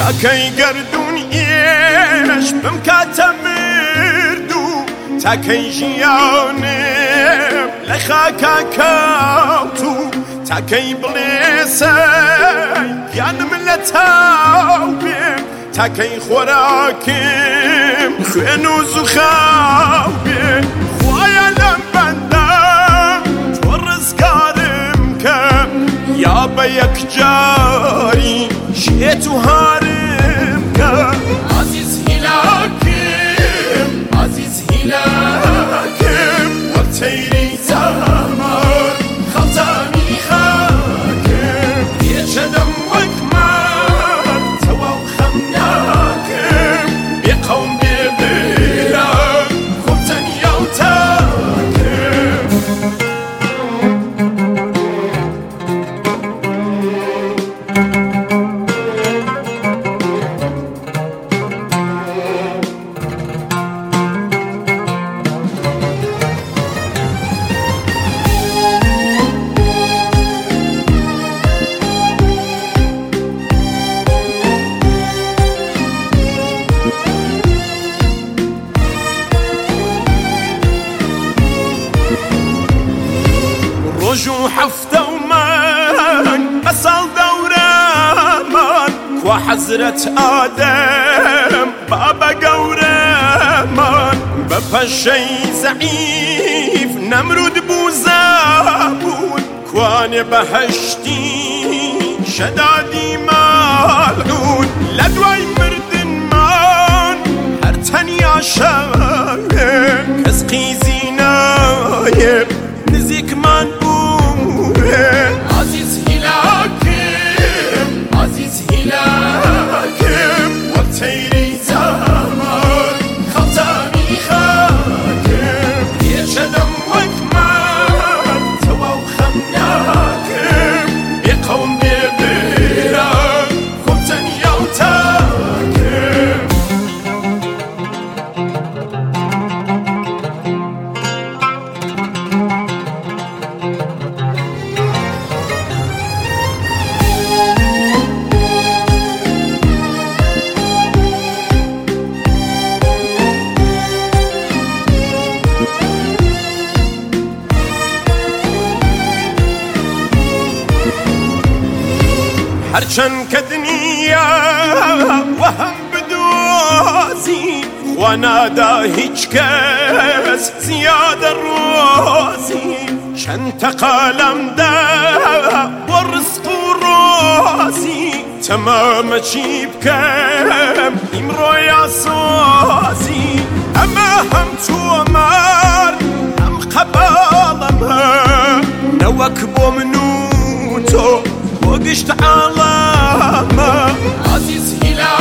تاكي قردون إيش بمكاتم مردو تاكي جيانم لخاكا كاوتو تاكي بليسي يان ملتاوبي تاكي خوراكم خوينو زخاوبي خوايا لمبندم تورز كارم كم يا بيك جاري شيتو هارم كم عزيز هلاكم عزيز هلاكم وقتيري زمان خلطاني خاكم يجدم وكمان توا وخمناكم بقوم ببيران خبتن يوتاكم رجو حفته ومان أصل دورامان وحزرة آدم بابا قورمان ببشي زعيف نمرود بوزابون كوان بهشتي شدادي مالعون لدواي مردن مان هرتني عشان كسقي زينايب نزيك منبوه عزيز هلاكم عزيز هلاكم وقتيري زمان خلطاني خاكم يجدم وكمان توا وخمناكم بقوم ببيران خبتن يوتاكم هرچن كدنيا وهم بدوزي ونادا هيج كس زيادة روزي شنت قلم دا والرزق روزي تمام جيب كم امرو يا صوزي اما هم تومار هم قبالم نوك بومنوتو وقشت علامة عزيز هلال